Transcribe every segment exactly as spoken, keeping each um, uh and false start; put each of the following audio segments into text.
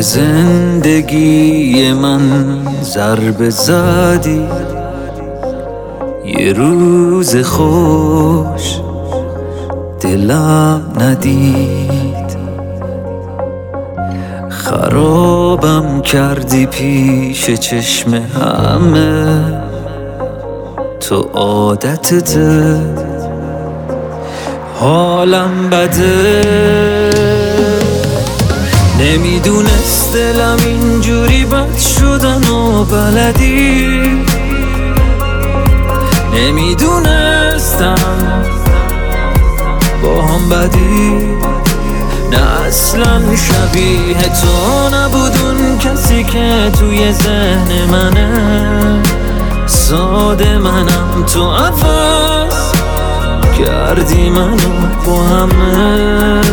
به زندگی من ضربه زدی، یه روز خوش دلم ندید، خرابم کردی پیش چشم همه، تو عادتته حالم بده. نمیدونست دلم اینجوری بد شدن و بلدی، نمیدونستم با هم بدی، نه اصلا شبیه تو نبود اون کسی که توی ذهن منه. ساده منم تو عوض کردی منو با همه.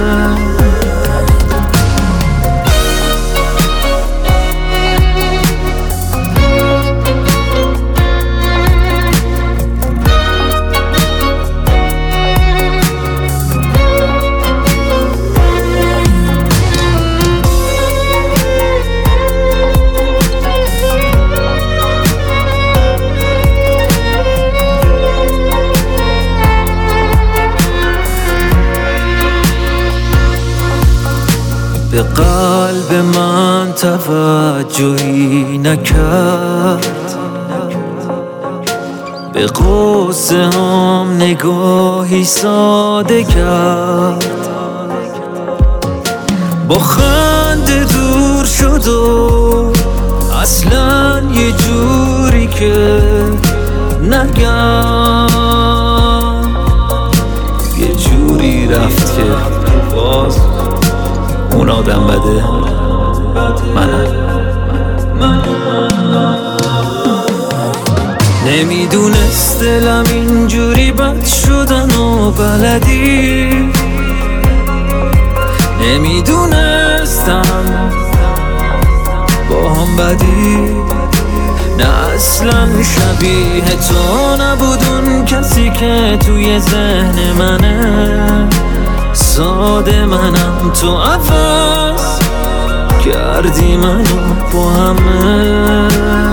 به قلب من توجهی نکرد، به قصه هم نگاهی ساده کرد، با خنده دور شد و اصلا یه جوری که نگم، یه جوری رفت که باز اون آدم بده منم. نمیدونست دلم اینجوری بد شدن و بلدی، نمیدونستم با هم بدی، نه اصلا شبیه تو نبود اون کسی که توی ذهن منه. ساده منم تو عوض کردی منو با همه.